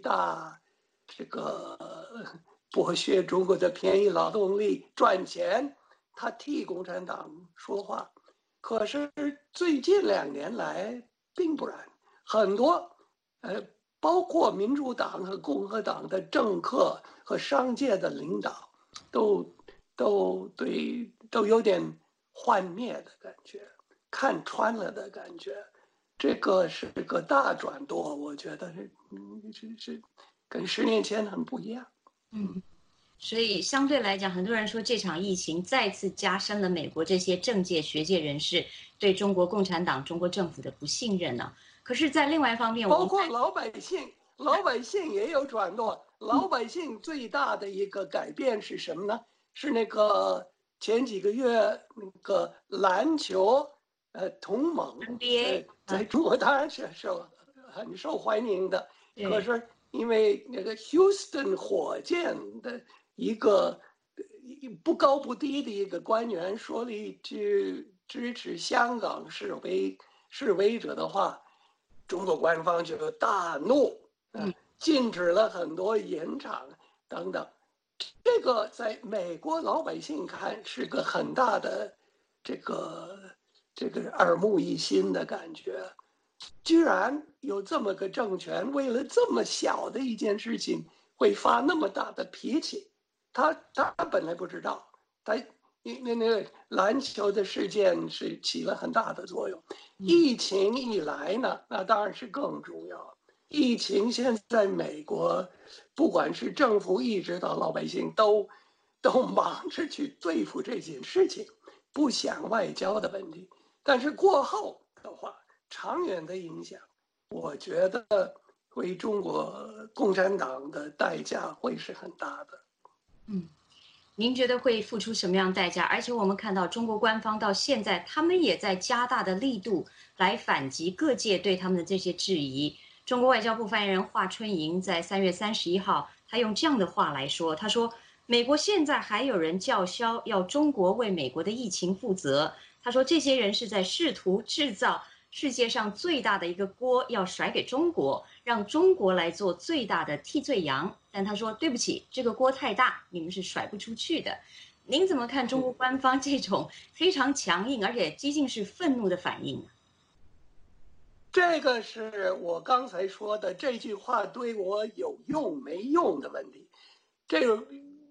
剥削中国的便宜劳动力赚钱，他替共产党说话。可是最近2年来并不然，很多包括民主党和共和党的政客和商界的领导都有点幻灭的感觉，看穿了的感觉。这个是个大转舵，我觉得是跟10年前很不一样。 所以相对来讲，很多人说这场疫情再次加深了美国这些政界学界人士对中国共产党、中国政府的不信任呢。可是，在另外一方面， 包括老百姓也有转舵。老百姓最大的一个改变是什么呢？是那个前几个月那个篮球同盟 NBA 在中国当然是很受欢迎的。可是因为那个 Houston 火箭的一个不高不低的一个官员说了一句支持香港示威者的话，中国官方就大怒，禁止了很多演场等等。这个在美国老百姓看是个很大的这个耳目一新的感觉。居然有这么个政权，为了这么小的一件事情会发那么大的脾气。他本来不知道，那个篮球的事件是起了很大的作用。疫情一来呢，那当然是更重要。疫情现在美国，不管是政府一直到老百姓都忙着去对付这件事情，不想外交的问题。但是过后的话，长远的影响，我觉得为中国共产党的代价会是很大的。 您觉得会付出什么样的代价？而且我们看到中国官方到现在，他们也在加大的力度来反击各界对他们的这些质疑。中国外交部发言人华春莹在3月31号，他用这样的话来说，他说：“美国现在还有人叫嚣要中国为美国的疫情负责。他说这些人是在试图制造世界上最大的一个锅，要甩给中国，让中国来做最大的替罪羊。但他说对不起，这个锅太大，你们是甩不出去的。”您怎么看中国官方这种非常强硬而且几近是愤怒的反应呢？ 这个是我刚才说的这句话对我有用没用的问题。这个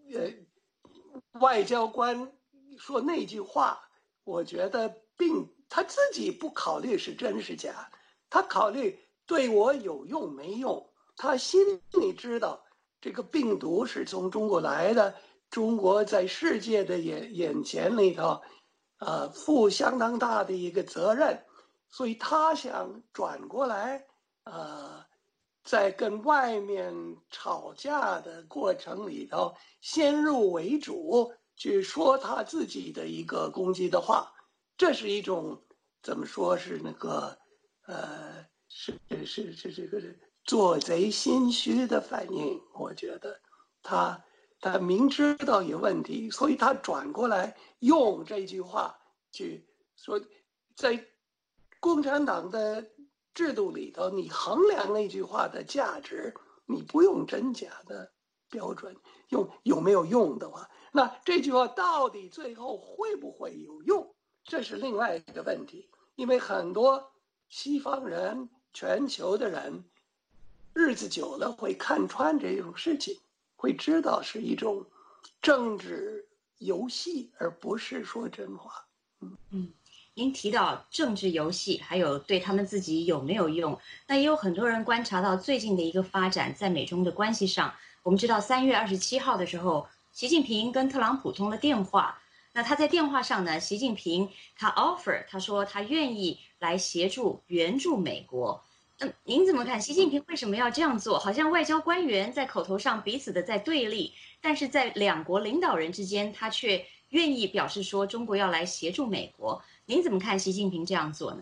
外交官说那句话，我觉得他自己不考虑是真是假，他考虑对我有用没用。他心里知道这个病毒是从中国来的，中国在世界的眼前里头，负相当大的一个责任。所以他想转过来，在跟外面吵架的过程里头，先入为主去说他自己的一个攻击的话，这是一种怎么说是那个是这个做贼心虚的反应。我觉得他明知道有问题，所以他转过来用这句话去说，在共产党的制度里头，你衡量那句话的价值，你不用真假的标准，用有没有用的话，那这句话到底最后会不会有用，这是另外一个问题。因为很多西方人、全球的人，日子久了会看穿这种事情，会知道是一种政治游戏，而不是说真话。 您提到政治游戏，还有对他们自己有没有用，那也有很多人观察到最近的一个发展，在美中的关系上，我们知道3月27号的时候， 习近平跟特朗普通了电话。那他在电话上呢，习近平他 offer， 他说他愿意来协助援助美国。您怎么看？习近平为什么要这样做？好像外交官员在口头上彼此的在对立，但是在两国领导人之间，他却愿意表示说中国要来协助美国。您怎么看习近平这样做呢？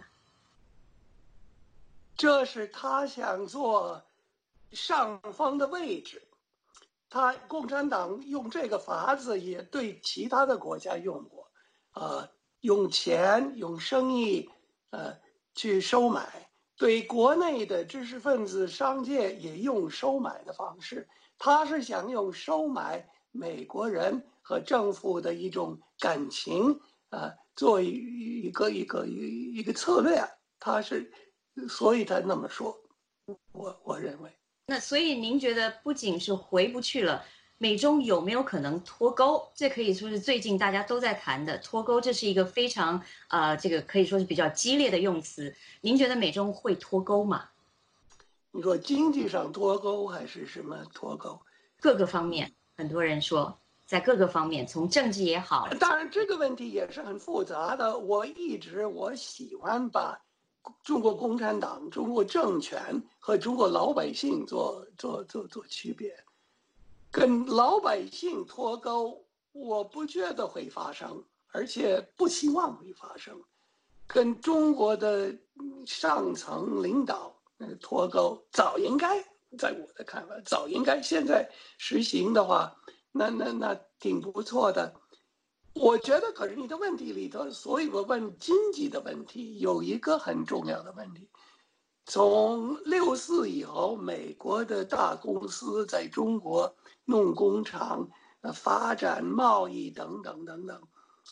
这是他想做上风的位置。共产党用这个法子也对其他的国家用过，用钱、用生意，去收买。对国内的知识分子、商界也用收买的方式。他是想用收买美国人和政府的一种感情，做一个策略。所以他那么说，我认为。 那所以您觉得不仅是回不去了，美中有没有可能脱钩？这可以说是最近大家都在谈的脱钩，这是一个非常这个可以说是比较激烈的用词。您觉得美中会脱钩吗？ 你说经济上脱钩还是什么脱钩？ 各个方面，很多人说在各个方面，从政治也好。 当然这个问题也是很复杂的。我喜欢把中国共产党、中国政权和中国老百姓做区别。跟老百姓脱钩，我不觉得会发生，而且不希望会发生。跟中国的上层领导脱钩，早应该，在我的看法，早应该。现在实行的话，那挺不错的。我觉得，可是你的问题里头，所以我问经济的问题，有一个很重要的问题。从64以后，美国的大公司在中国弄工厂、发展贸易等等等等，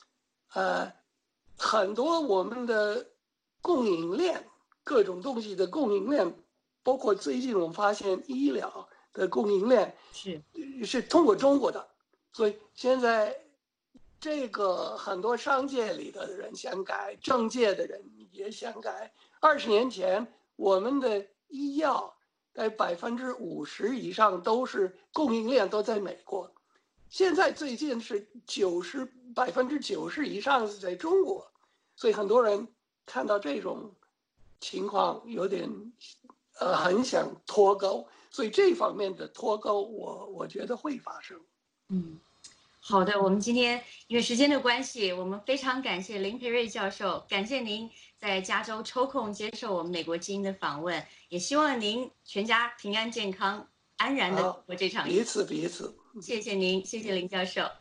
很多我们的供应链，各种东西的供应链，包括最近我们发现医疗的供应链是通过中国的，所以现在这个很多商界里的人想改，政界的人也想改。20年前，我们的医药在50%以上都是供应链都在美国，现在最近是90%以上是在中国，所以很多人看到这种情况有点很想脱钩，所以这方面的脱钩我觉得会发生。 好的，我们今天因为时间的关系，我们非常感谢林培瑞教授，感谢您在加州抽空接受我们美国之音的访问，也希望您全家平安健康、安然的度过这场。 彼此。 谢谢您，谢谢林教授。